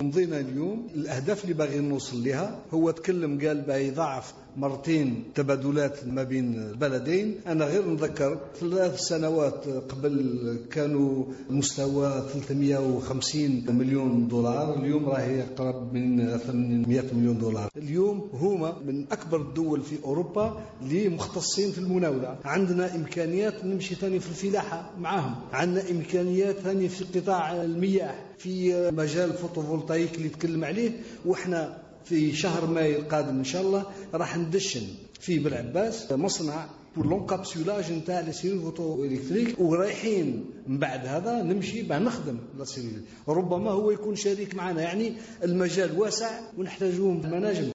مضينا اليوم الأهداف اللي باغي نوصل لها. هو تكلم قال باه يضاعف مرتين تبادلات ما بين البلدين. أنا غير نذكر 3 سنوات قبل كانوا مستوى 350 مليون دولار، اليوم راهي يقرب من 800 مليون دولار. اليوم هما من أكبر الدول في أوروبا اللي مختصين في المناولة. عندنا إمكانيات نمشي ثاني في الفلاحة معهم، عندنا إمكانيات ثاني في قطاع المياه، في مجال الفوتوفولتايك اللي تكلم عليه. وإحنا في شهر ماي القادم إن شاء الله راح ندشن في بالعباس مصنع pour l'encapsulage نتاع السيرين فوتو إلكتريك، ورايحين من بعد هذا نمشي باه نخدم السيرين. ربما هو يكون شريك معنا، يعني المجال واسع ونحتاجوه مناجم.